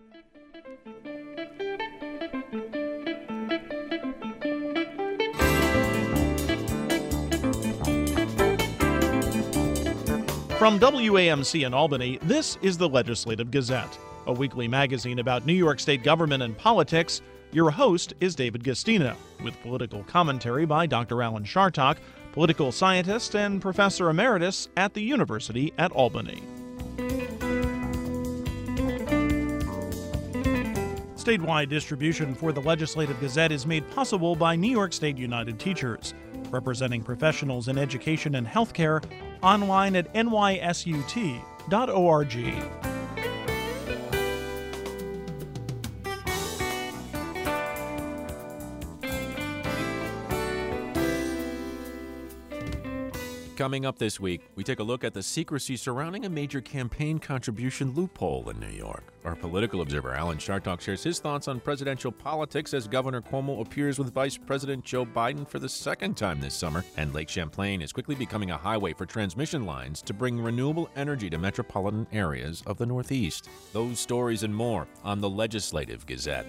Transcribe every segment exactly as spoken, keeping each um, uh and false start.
From W A M C in Albany, this is the Legislative Gazette, a weekly magazine about New York State government and politics. Your host is David Gastino, with political commentary by Doctor Alan Chartock, political scientist and professor emeritus at the University at Albany. Statewide distribution for the Legislative Gazette is made possible by New York State United Teachers, representing professionals in education and healthcare, online at N Y S U T dot org. Coming up this week, we take a look at the secrecy surrounding a major campaign contribution loophole in New York. Our political observer, Alan Chartock, shares his thoughts on presidential politics as Governor Cuomo appears with Vice President Joe Biden for the second time this summer. And Lake Champlain is quickly becoming a highway for transmission lines to bring renewable energy to metropolitan areas of the Northeast. Those stories and more on the Legislative Gazette.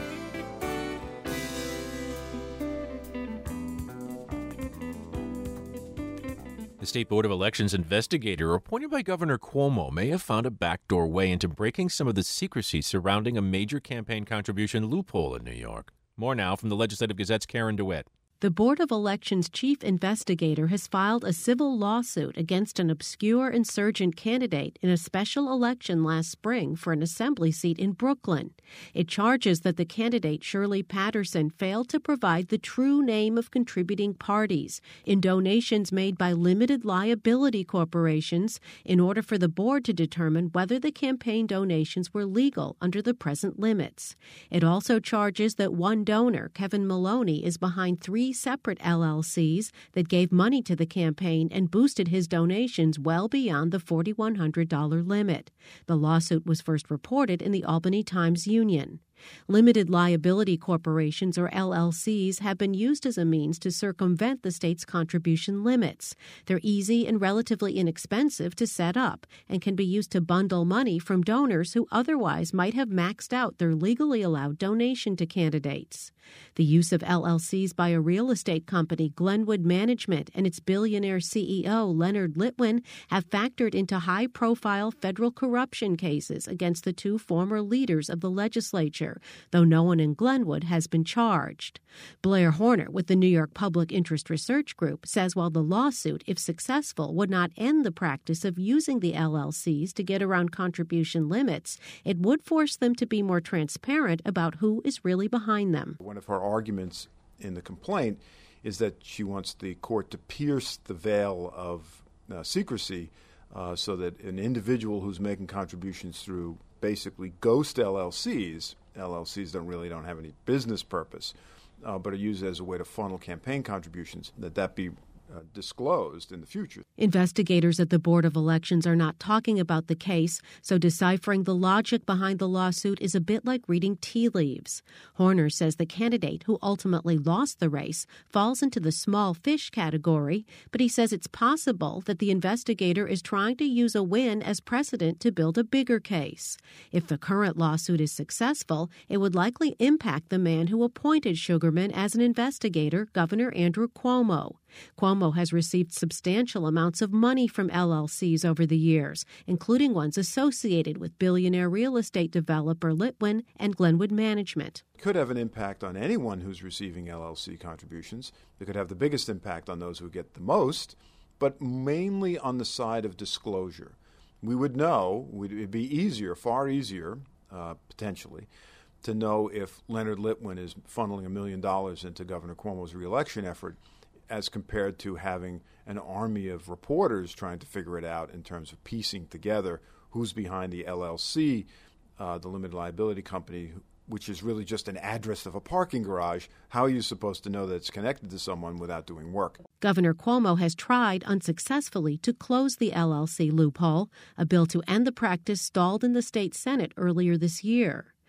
The State Board of Elections investigator appointed by Governor Cuomo may have found a backdoor way into breaking some of the secrecy surrounding a major campaign contribution loophole in New York. More now from the Legislative Gazette's Karen DeWitt. The Board of Elections chief investigator has filed a civil lawsuit against an obscure insurgent candidate in a special election last spring for an assembly seat in Brooklyn. It charges that the candidate, Shirley Patterson, failed to provide the true name of contributing parties in donations made by limited liability corporations in order for the board to determine whether the campaign donations were legal under the present limits. It also charges that one donor, Kevin Maloney, is behind three separate L L Cs that gave money to the campaign and boosted his donations well beyond the four thousand one hundred dollars limit. The lawsuit was first reported in the Albany Times-Union. Limited liability corporations, or L L Cs, have been used as a means to circumvent the state's contribution limits. They're easy and relatively inexpensive to set up and can be used to bundle money from donors who otherwise might have maxed out their legally allowed donation to candidates. The use of L L Cs by a real estate company, Glenwood Management, and its billionaire C E O, Leonard Litwin, have factored into high-profile federal corruption cases against the two former leaders of the legislature, though no one in Glenwood has been charged. Blair Horner with the New York Public Interest Research Group says while the lawsuit, if successful, would not end the practice of using the L L Cs to get around contribution limits, it would force them to be more transparent about who is really behind them. One of her arguments in the complaint is that she wants the court to pierce the veil of uh, secrecy uh, so that an individual who's making contributions through basically ghost L L Cs, L L Cs don't really don't have any business purpose, uh, but are used as a way to funnel campaign contributions, that that be uh, disclosed in the future. Investigators at the Board of Elections are not talking about the case, so deciphering the logic behind the lawsuit is a bit like reading tea leaves. Horner says the candidate, who ultimately lost the race, falls into the small fish category, but he says it's possible that the investigator is trying to use a win as precedent to build a bigger case. If the current lawsuit is successful, it would likely impact the man who appointed Sugarman as an investigator, Governor Andrew Cuomo. Cuomo has received substantial amounts of money from L L Cs over the years, including ones associated with billionaire real estate developer Litwin and Glenwood Management. It could have an impact on anyone who's receiving L L C contributions. It could have the biggest impact on those who get the most, but mainly on the side of disclosure. We would know, it would be easier, far easier, uh, potentially, to know if Leonard Litwin is funneling a million dollars into Governor Cuomo's reelection effort as compared to having an army of reporters trying to figure it out in terms of piecing together who's behind the L L C, uh, the limited liability company, which is really just an address of a parking garage. How are you supposed to know that it's connected to someone without doing work? Governor Cuomo has tried unsuccessfully to close the L L C loophole. A bill to end the practice stalled in the state Senate earlier this year.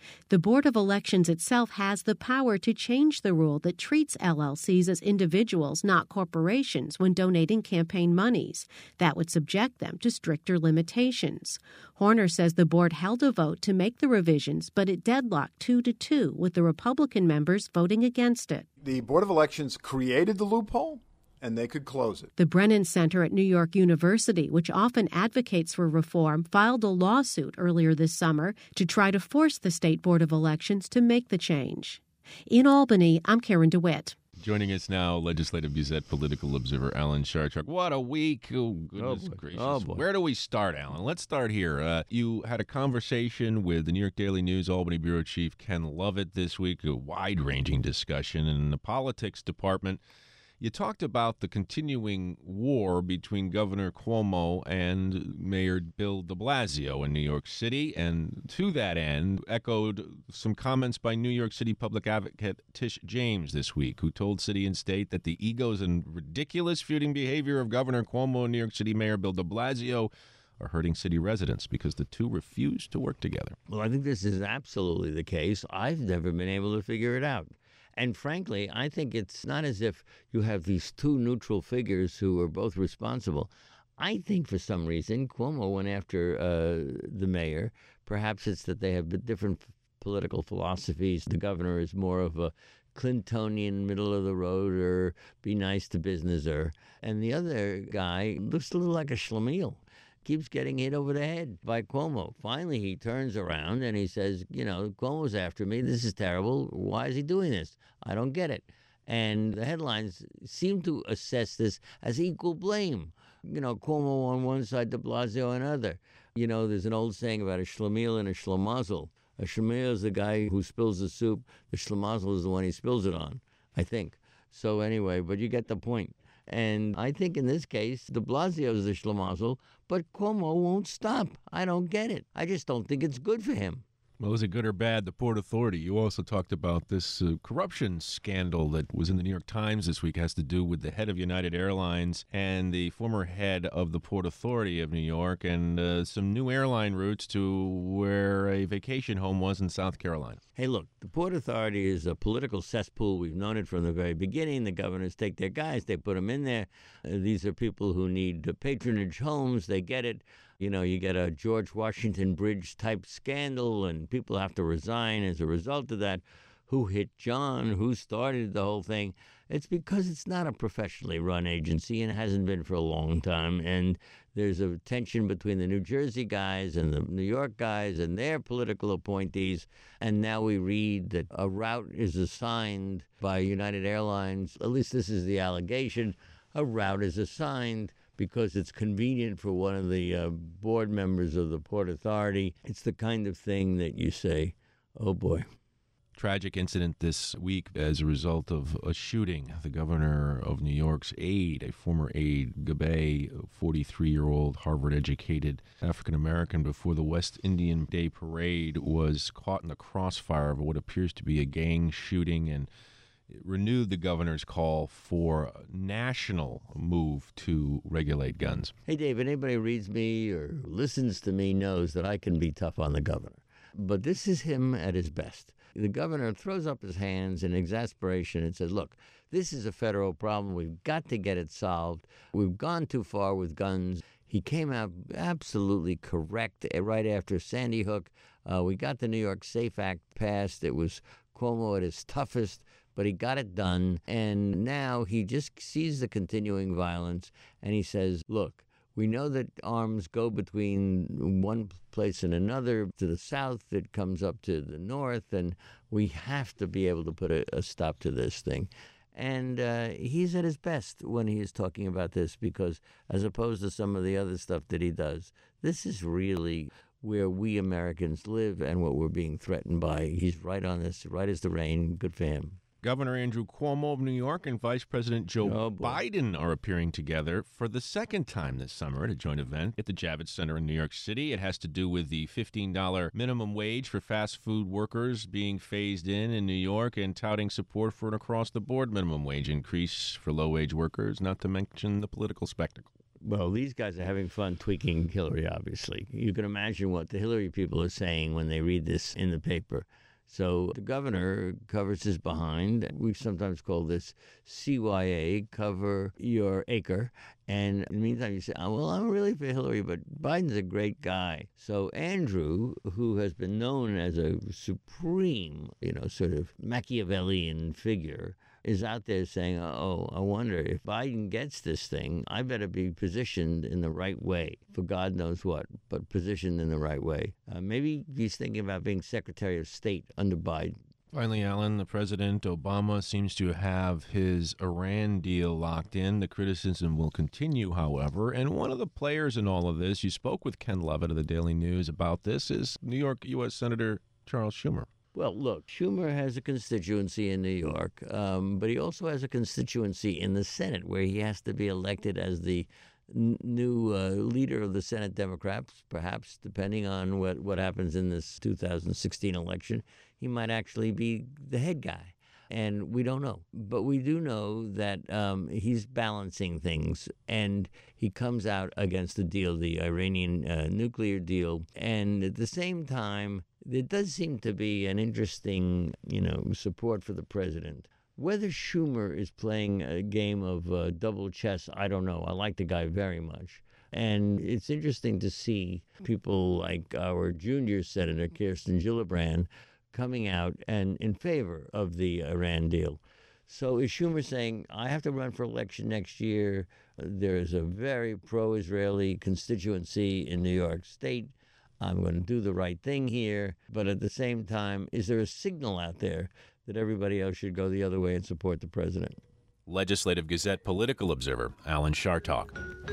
The Board of Elections itself has the power to change the rule that treats L L Cs as individuals, not corporations, when donating campaign monies. That would subject them to stricter limitations. Horner says the board held a vote to make the revisions, but it deadlocked two to two, with the Republican members voting against it. The Board of Elections created the loophole, and they could close it. The Brennan Center at New York University, which often advocates for reform, filed a lawsuit earlier this summer to try to force the State Board of Elections to make the change. In Albany, I'm Karen DeWitt. Joining us now, Legislative Gazette political observer Alan Chartrand. What a week. Oh, goodness oh, boy. gracious. Oh, boy. Where do we start, Alan? Let's start here. Uh, you had a conversation with the New York Daily News Albany Bureau Chief Ken Lovett this week, a wide-ranging discussion. And in the politics department, you talked about the continuing war between Governor Cuomo and Mayor Bill de Blasio in New York City, and to that end, echoed some comments by New York City Public Advocate Tish James this week, who told City and State that the egos and ridiculous feuding behavior of Governor Cuomo and New York City Mayor Bill de Blasio are hurting city residents because the two refuse to work together. Well, I think this is absolutely the case. I've never been able to figure it out. And frankly, I think it's not as if you have these two neutral figures who are both responsible. I think for some reason Cuomo went after uh, the mayor. Perhaps it's that they have different political philosophies. The governor is more of a Clintonian, middle-of-the-road, or be nice to businesser. And the other guy looks a little like a schlemiel. Keeps getting hit over the head by Cuomo. Finally, he turns around and he says, you know, Cuomo's after me. This is terrible. Why is he doing this? I don't get it. And the headlines seem to assess this as equal blame. You know, Cuomo on one side, de Blasio on another. You know, there's an old saying about a schlemiel and a schlemazel. A schlemiel is the guy who spills the soup. The schlemazel is the one he spills it on, I think. So anyway, but you get the point. And I think in this case, de Blasio is the schlemazel, but Cuomo won't stop. I don't get it. I just don't think it's good for him. Well, is it good or bad, the Port Authority? You also talked about this uh, corruption scandal that was in the New York Times this week. It has to do with the head of United Airlines and the former head of the Port Authority of New York, and uh, some new airline routes to where a vacation home was in South Carolina. Hey, look, the Port Authority is a political cesspool. We've known it from the very beginning. The governors take their guys, they put them in there. Uh, these are people who need uh, patronage homes. They get it. You know, you get a George Washington Bridge type scandal and people have to resign as a result of that. Who hit John? Who started the whole thing? It's because it's not a professionally run agency and hasn't been for a long time. And there's a tension between the New Jersey guys and the New York guys and their political appointees. And now we read that a route is assigned by United Airlines. At least this is the allegation. A route is assigned because it's convenient for one of the uh, board members of the Port Authority. It's the kind of thing that you say, oh boy. Tragic incident this week as a result of a shooting. The governor of New York's aide, a former aide, Gabay, a forty-three-year-old Harvard-educated African-American, before the West Indian Day Parade, was caught in the crossfire of what appears to be a gang shooting, and it renewed the governor's call for a national move to regulate guns. Hey, David, anybody who reads me or listens to me knows that I can be tough on the governor. But this is him at his best. The governor throws up his hands in exasperation and says, look, this is a federal problem. We've got to get it solved. We've gone too far with guns. He came out absolutely correct right after Sandy Hook. Uh, we got the New York SAFE Act passed. It was Cuomo at his toughest, but he got it done. And now he just sees the continuing violence and he says, look, we know that arms go between one place and another. To the south, it comes up to the north, and we have to be able to put a, a stop to this thing. And uh, he's at his best when he is talking about this, because as opposed to some of the other stuff that he does, this is really where we Americans live and what we're being threatened by. He's right on this, right as the rain. Good for him. Governor Andrew Cuomo of New York and Vice President Joe Oh, Biden are appearing together for the second time this summer at a joint event at the Javits Center in New York City. It has to do with the fifteen dollars minimum wage for fast food workers being phased in in New York, and touting support for an across-the-board minimum wage increase for low-wage workers, not to mention the political spectacle. Well, these guys are having fun tweaking Hillary, obviously. You can imagine what the Hillary people are saying when they read this in the paper. So the governor covers his behind. We sometimes call this C Y A, cover your acre. And in the meantime, you say, oh, well, I'm really for Hillary, but Biden's a great guy. So Andrew, who has been known as a supreme, you know, sort of Machiavellian figure, is out there saying, oh, I wonder if Biden gets this thing, I better be positioned in the right way for God knows what, but positioned in the right way. Uh, maybe he's thinking about being Secretary of State under Biden. Finally, Alan, the President Obama seems to have his Iran deal locked in. The criticism will continue, however. And one of the players in all of this, you spoke with Ken Levitt of the Daily News about this, is New York U S Senator Charles Schumer. Well, look, Schumer has a constituency in New York, um, but he also has a constituency in the Senate where he has to be elected as the n- new uh, leader of the Senate Democrats, perhaps, depending on what, what happens in this two thousand sixteen election. He might actually be the head guy. And we don't know. But we do know that um, he's balancing things, and he comes out against the deal, the Iranian uh, nuclear deal. And at the same time, there does seem to be an interesting, you know, support for the president. Whether Schumer is playing a game of uh, double chess, I don't know. I like the guy very much. And it's interesting to see people like our junior Senator Kirsten Gillibrand coming out and in favor of the Iran deal. So is Schumer saying, I have to run for election next year? There is a very pro-Israeli constituency in New York State. I'm going to do the right thing here. But at the same time, is there a signal out there that everybody else should go the other way and support the president? Legislative Gazette political observer Alan Chartock.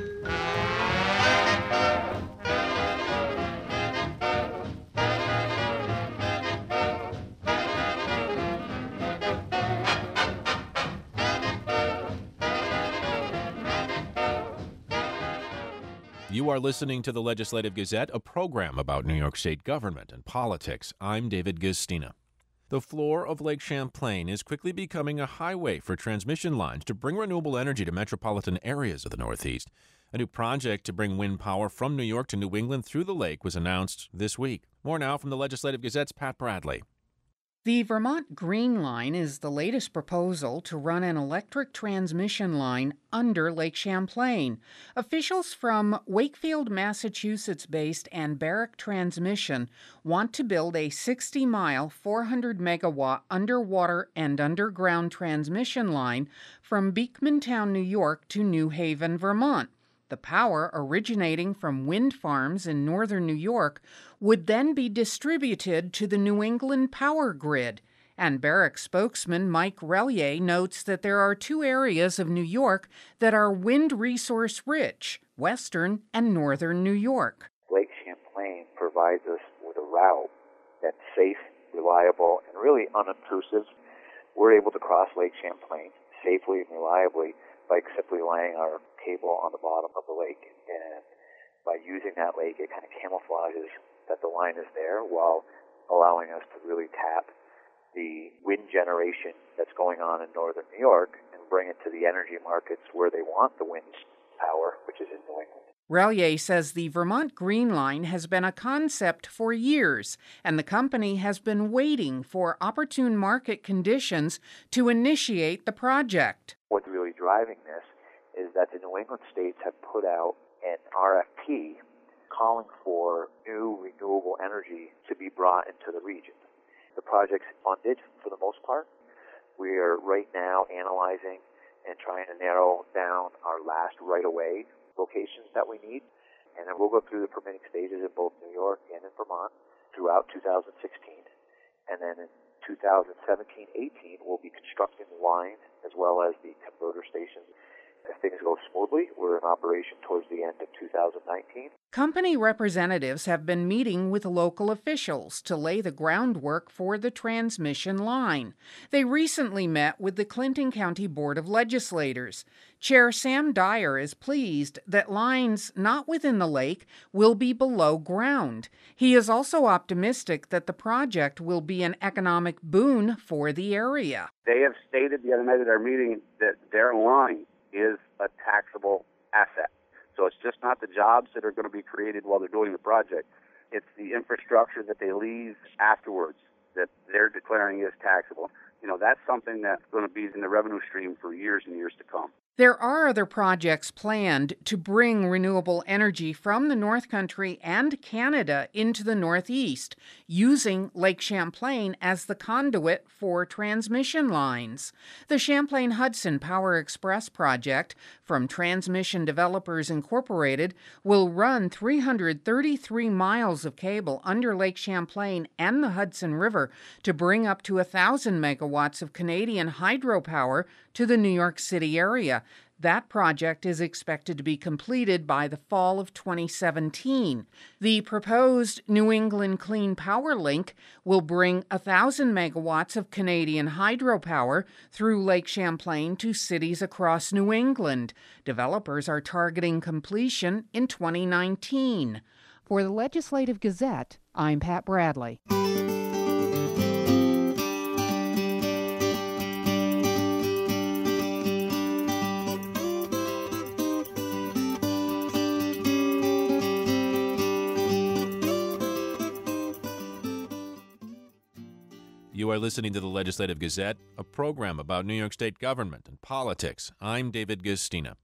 You are listening to the Legislative Gazette, a program about New York State government and politics. I'm David Gastina. The floor of Lake Champlain is quickly becoming a highway for transmission lines to bring renewable energy to metropolitan areas of the Northeast. A new project to bring wind power from New York to New England through the lake was announced this week. More now from the Legislative Gazette's Pat Bradley. The Vermont Green Line is the latest proposal to run an electric transmission line under Lake Champlain. Officials from Wakefield, Massachusetts-based Anbaric Transmission want to build a sixty-mile, four hundred megawatt underwater and underground transmission line from Beekmantown, New York to New Haven, Vermont. The power, originating from wind farms in northern New York, would then be distributed to the New England power grid. Anbaric spokesman Mike Relier notes that there are two areas of New York that are wind resource rich, western and northern New York. Lake Champlain provides us with a route that's safe, reliable, and really unobtrusive. We're able to cross Lake Champlain safely and reliably by simply laying our cable on the bottom of the lake. And by using that lake, it kind of camouflages that the line is there while allowing us to really tap the wind generation that's going on in northern New York and bring it to the energy markets where they want the wind power, which is in New England. Relier says the Vermont Green Line has been a concept for years, and the company has been waiting for opportune market conditions to initiate the project. What's really driving this is that the New England states have put out an R F P calling for new renewable energy to be brought into the region. The project's funded for the most part. We are right now analyzing and trying to narrow down our last right-of-way locations that we need. And then we'll go through the permitting stages in both New York and in Vermont throughout two thousand sixteen. And then in two thousand seventeen eighteen, we'll be constructing the line as well as the converter stations. If things go smoothly, we're in operation towards the end of two thousand nineteen. Company representatives have been meeting with local officials to lay the groundwork for the transmission line. They recently met with the Clinton County Board of Legislators. Chair Sam Dyer is pleased that lines not within the lake will be below ground. He is also optimistic that the project will be an economic boon for the area. They have stated the other night at our meeting that their line is a taxable asset. So it's just not the jobs that are going to be created while they're doing the project. It's the infrastructure that they leave afterwards that they're declaring is taxable. You know, that's something that's going to be in the revenue stream for years and years to come. There are other projects planned to bring renewable energy from the North Country and Canada into the Northeast, using Lake Champlain as the conduit for transmission lines. The Champlain-Hudson Power Express project from Transmission Developers Incorporated will run three hundred thirty-three miles of cable under Lake Champlain and the Hudson River to bring up to one thousand megawatts of Canadian hydropower to the New York City area. That project is expected to be completed by the fall of twenty seventeen. The proposed New England Clean Power Link will bring one thousand megawatts of Canadian hydropower through Lake Champlain to cities across New England. Developers are targeting completion in twenty nineteen. For the Legislative Gazette, I'm Pat Bradley. You are listening to the Legislative Gazette, a program about New York State government and politics. I'm David Gastina.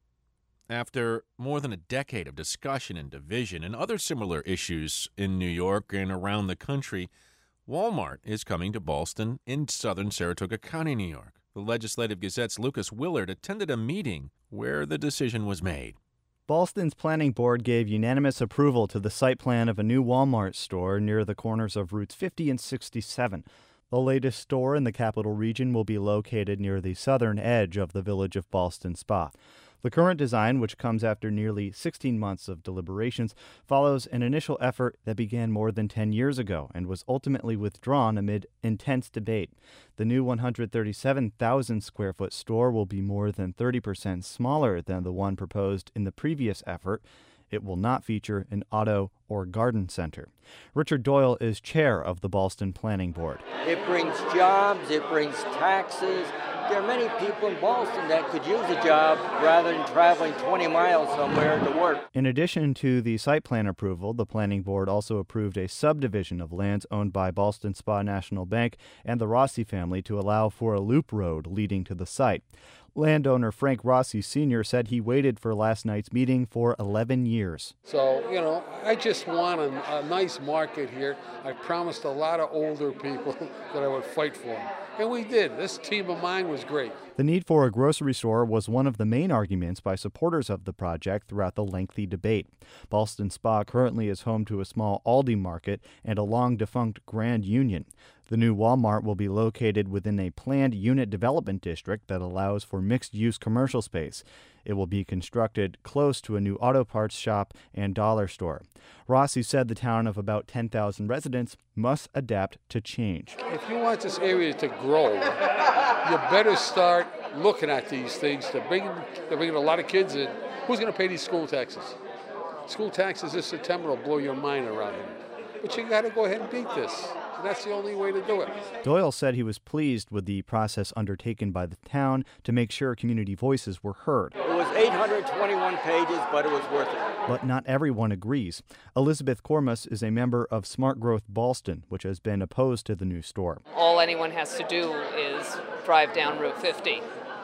After more than a decade of discussion and division and other similar issues in New York and around the country, Walmart is coming to Ballston in southern Saratoga County, New York. The Legislative Gazette's Lucas Willard attended a meeting where the decision was made. Ballston's planning board gave unanimous approval to the site plan of a new Walmart store near the corners of Routes fifty and sixty-seven. The latest store in the Capital Region will be located near the southern edge of the village of Ballston Spa. The current design, which comes after nearly sixteen months of deliberations, follows an initial effort that began more than ten years ago and was ultimately withdrawn amid intense debate. The new one hundred thirty-seven thousand square foot store will be more than thirty percent smaller than the one proposed in the previous effort. It will not feature an auto or garden center. Richard Doyle is chair of the Ballston Planning Board. It brings jobs, it brings taxes. There are many people in Ballston that could use a job rather than traveling twenty miles somewhere to work. In addition to the site plan approval, the Planning Board also approved a subdivision of lands owned by Ballston Spa National Bank and the Rossi family to allow for a loop road leading to the site. Landowner Frank Rossi Senior said he waited for last night's meeting for eleven years. So, you know, I just want a, a nice market here. I promised a lot of older people that I would fight for them. And we did. This team of mine was great. The need for a grocery store was one of the main arguments by supporters of the project throughout the lengthy debate. Ballston Spa currently is home to a small Aldi market and a long-defunct Grand Union. The new Walmart will be located within a planned unit development district that allows for mixed-use commercial space. It will be constructed close to a new auto parts shop and dollar store. Rossi said the town of about ten thousand residents must adapt to change. If you want this area to grow, you better start looking at these things. They're bringing, they're bringing a lot of kids in. Who's going to pay these school taxes? School taxes this September will blow your mind around here. But you got to go ahead and beat this. And that's the only way to do it. Doyle said he was pleased with the process undertaken by the town to make sure community voices were heard. It was eight hundred twenty-one pages, but it was worth it. But not everyone agrees. Elizabeth Kormus is a member of Smart Growth Ballston, which has been opposed to the new store. All anyone has to do is drive down Route fifty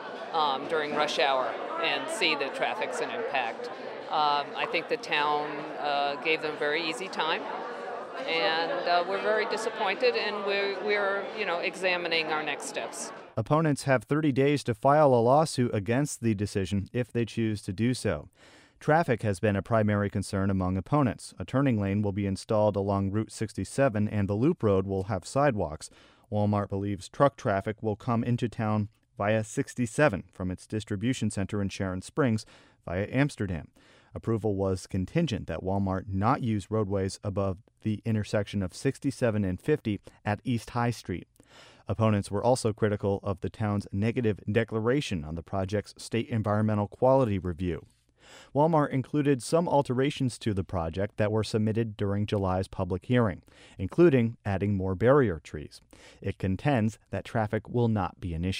um, during rush hour and see that traffic's an impact. Um, I think the town uh, gave them a very easy time. And uh, we're very disappointed, and we're, we're, you know, examining our next steps. Opponents have thirty days to file a lawsuit against the decision if they choose to do so. Traffic has been a primary concern among opponents. A turning lane will be installed along Route sixty-seven, and the loop road will have sidewalks. Walmart believes truck traffic will come into town via sixty-seven from its distribution center in Sharon Springs via Amsterdam. Approval was contingent that Walmart not use roadways above the intersection of sixty-seven and fifty at East High Street. Opponents were also critical of the town's negative declaration on the project's state environmental quality review. Walmart included some alterations to the project that were submitted during July's public hearing, including adding more barrier trees. It contends that traffic will not be an issue.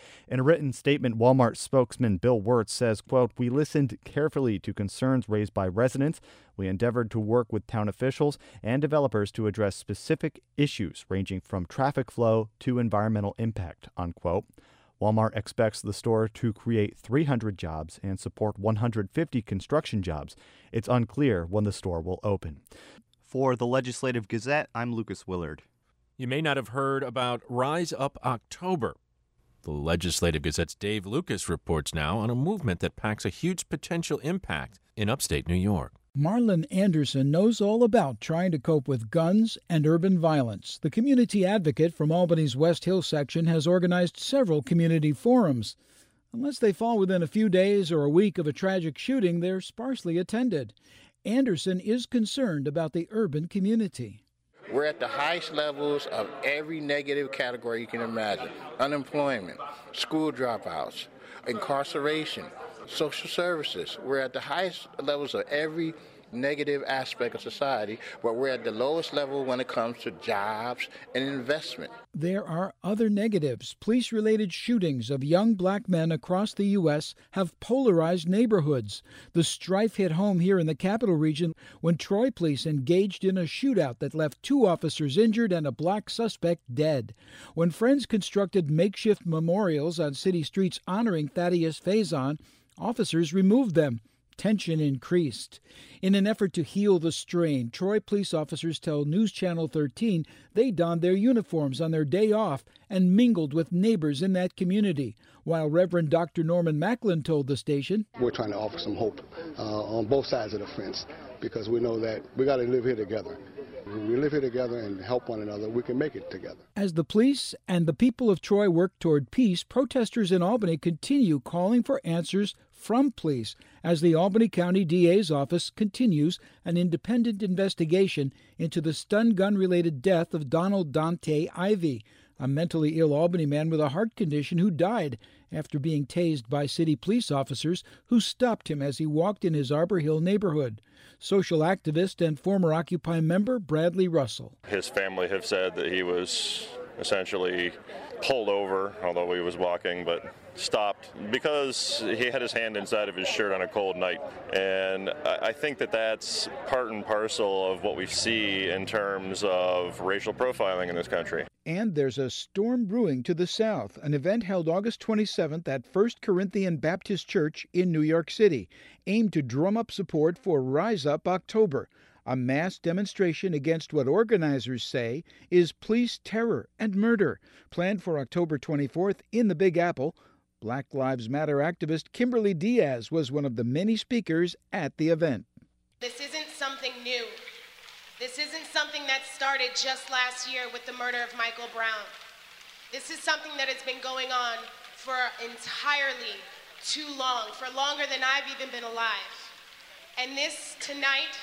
In a written statement, Walmart spokesman Bill Wirtz says, quote, "We listened carefully to concerns raised by residents. We endeavored to work with town officials and developers to address specific issues ranging from traffic flow to environmental impact," unquote. Walmart expects the store to create three hundred jobs and support one hundred fifty construction jobs. It's unclear when the store will open. For the Legislative Gazette, I'm Lucas Willard. You may not have heard about Rise Up October. The Legislative Gazette's Dave Lucas reports now on a movement that packs a huge potential impact in upstate New York. Marlon Anderson knows all about trying to cope with guns and urban violence. The community advocate from Albany's West Hill section has organized several community forums. Unless they fall within a few days or a week of a tragic shooting, they're sparsely attended. Anderson is concerned about the urban community. We're at the highest levels of every negative category you can imagine. Unemployment, school dropouts, incarceration, social services. We're at the highest levels of every negative aspect of society, but we're at the lowest level when it comes to jobs and investment. There are other negatives. Police-related shootings of young black men across the U S have polarized neighborhoods. The strife hit home here in the Capital Region when Troy police engaged in a shootout that left two officers injured and a black suspect dead. When friends constructed makeshift memorials on city streets honoring Thaddeus Faison, officers removed them. Tension increased. In an effort to heal the strain, Troy police officers tell News Channel thirteen they donned their uniforms on their day off and mingled with neighbors in that community, while Reverend Doctor Norman Macklin told the station, "We're trying to offer some hope uh, on both sides of the fence, because we know that we got to live here together. When we live here together and help one another, we can make it together." As the police and the people of Troy work toward peace, protesters in Albany continue calling for answers from police as the Albany County D A's office continues an independent investigation into the stun gun-related death of Donald Dante Ivy, a mentally ill Albany man with a heart condition who died after being tased by city police officers who stopped him as he walked in his Arbor Hill neighborhood. Social activist and former Occupy member Bradley Russell. His family have said that he was essentially pulled over, although he was walking, but stopped because he had his hand inside of his shirt on a cold night. And I think that that's part and parcel of what we see in terms of racial profiling in this country. And there's a storm brewing to the south, an event held August twenty-seventh at First Corinthian Baptist Church in New York City, aimed to drum up support for Rise Up October, a mass demonstration against what organizers say is police terror and murder, planned for October twenty-fourth in the Big Apple. Black Lives Matter activist Kimberly Diaz was one of the many speakers at the event. This isn't something new. This isn't something that started just last year with the murder of Michael Brown. This is something that has been going on for entirely too long, for longer than I've even been alive. And this tonight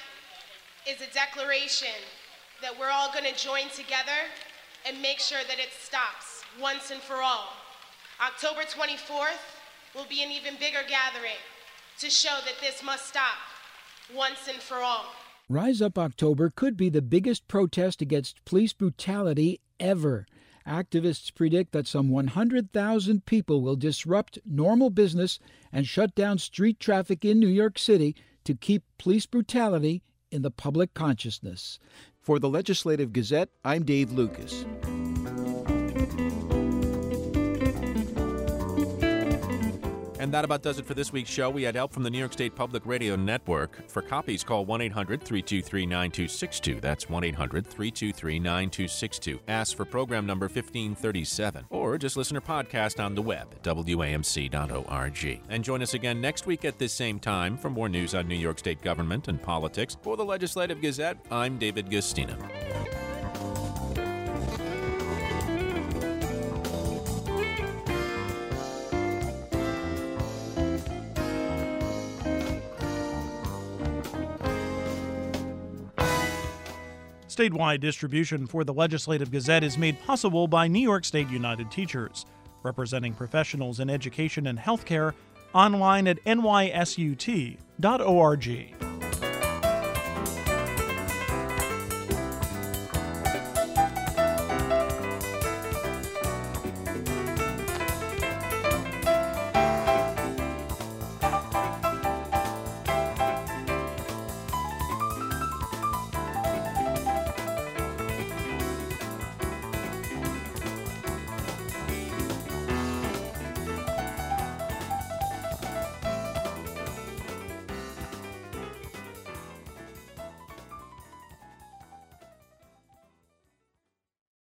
is a declaration that we're all going to join together and make sure that it stops once and for all. October twenty-fourth will be an even bigger gathering to show that this must stop once and for all. Rise Up October could be the biggest protest against police brutality ever. Activists predict that some one hundred thousand people will disrupt normal business and shut down street traffic in New York City to keep police brutality in the public consciousness. For the Legislative Gazette, I'm Dave Lucas. And that about does it for this week's show. We had help from the New York State Public Radio Network. For copies, call one eight hundred three two three nine two six two. That's one eight hundred three two three nine two six two. Ask for program number fifteen thirty-seven. Or just listen or podcast on the web at W A M C dot org. And join us again next week at this same time for more news on New York State government and politics. For the Legislative Gazette, I'm David Gustina. Statewide distribution for the Legislative Gazette is made possible by New York State United Teachers, representing professionals in education and healthcare, online at N Y S U T dot org.